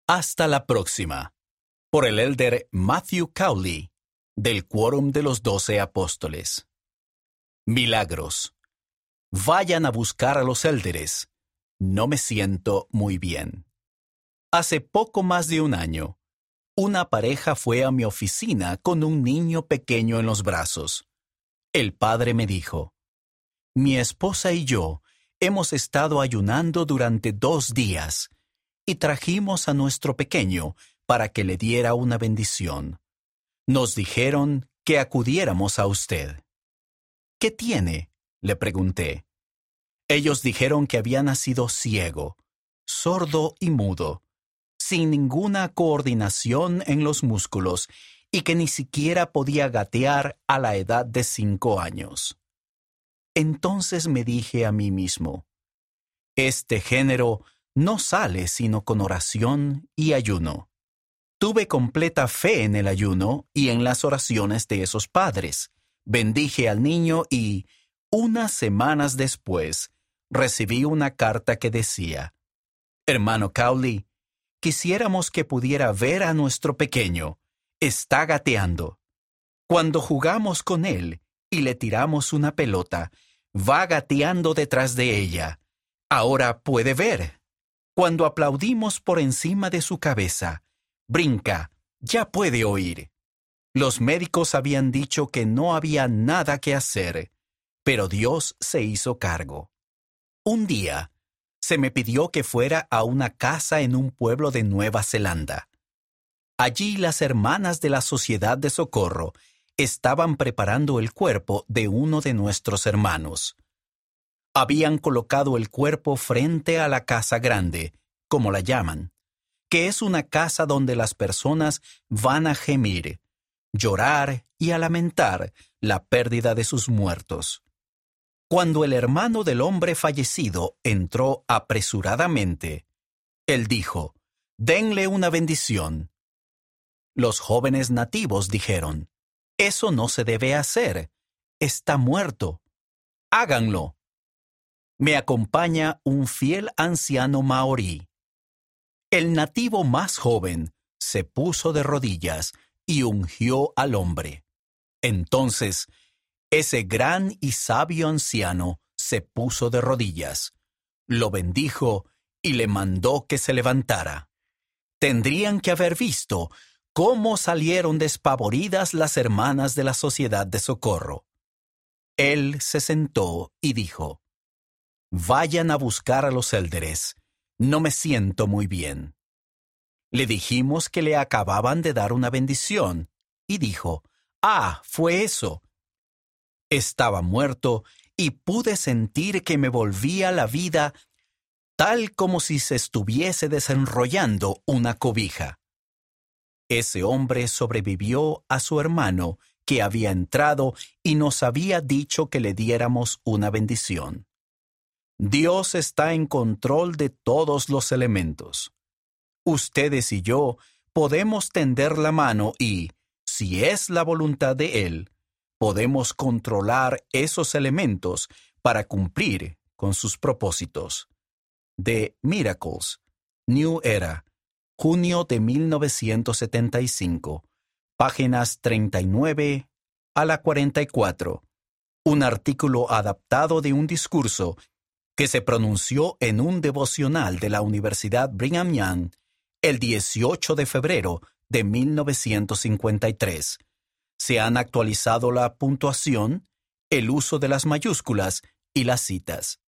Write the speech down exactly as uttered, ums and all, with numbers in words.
Hasta la próxima. Por el elder Matthew Cowley, del Quórum de los Doce Apóstoles. Milagros. Vayan a buscar a los élderes. No me siento muy bien. Hace poco más de un año, una pareja fue a mi oficina con un niño pequeño en los brazos. El padre me dijo: mi esposa y yo hemos estado ayunando durante dos días y trajimos a nuestro pequeño para que le diera una bendición. Nos dijeron que acudiéramos a usted. ¿Qué tiene?, le pregunté. Ellos dijeron que había nacido ciego, sordo y mudo, sin ninguna coordinación en los músculos y que ni siquiera podía gatear a la edad de cinco años. Entonces me dije a mí mismo: este género no sale sino con oración y ayuno. Tuve completa fe en el ayuno y en las oraciones de esos padres. Bendije al niño y, unas semanas después, recibí una carta que decía: hermano Cowley, quisiéramos que pudiera ver a nuestro pequeño. Está gateando. Cuando jugamos con él y le tiramos una pelota, va gateando detrás de ella. Ahora puede ver. Cuando aplaudimos por encima de su cabeza, brinca, ya puede oír. Los médicos habían dicho que no había nada que hacer, pero Dios se hizo cargo. Un día, se me pidió que fuera a una casa en un pueblo de Nueva Zelanda. Allí las hermanas de la Sociedad de Socorro estaban preparando el cuerpo de uno de nuestros hermanos. Habían colocado el cuerpo frente a la casa grande, como la llaman, que es una casa donde las personas van a gemir, llorar y a lamentar la pérdida de sus muertos. Cuando el hermano del hombre fallecido entró apresuradamente, él dijo: denle una bendición. Los jóvenes nativos dijeron: eso no se debe hacer, está muerto. Háganlo. Me acompaña un fiel anciano maorí. El nativo más joven se puso de rodillas y ungió al hombre. Entonces, ese gran y sabio anciano se puso de rodillas, lo bendijo y le mandó que se levantara. Tendrían que haber visto cómo salieron despavoridas las hermanas de la Sociedad de Socorro. Él se sentó y dijo: vayan a buscar a los élderes. No me siento muy bien. Le dijimos que le acababan de dar una bendición, y dijo: ah, fue eso. Estaba muerto y pude sentir que me volvía la vida tal como si se estuviese desenrollando una cobija. Ese hombre sobrevivió a su hermano que había entrado y nos había dicho que le diéramos una bendición. Dios está en control de todos los elementos. Ustedes y yo podemos tender la mano y, si es la voluntad de Él, podemos controlar esos elementos para cumplir con sus propósitos. De Miracles, New Era, junio de mil novecientos setenta y cinco, páginas treinta y nueve a la cuarenta y cuatro. Un artículo adaptado de un discurso que se pronunció en un devocional de la Universidad Brigham Young el dieciocho de febrero de mil novecientos cincuenta y tres. Se han actualizado la puntuación, el uso de las mayúsculas y las citas.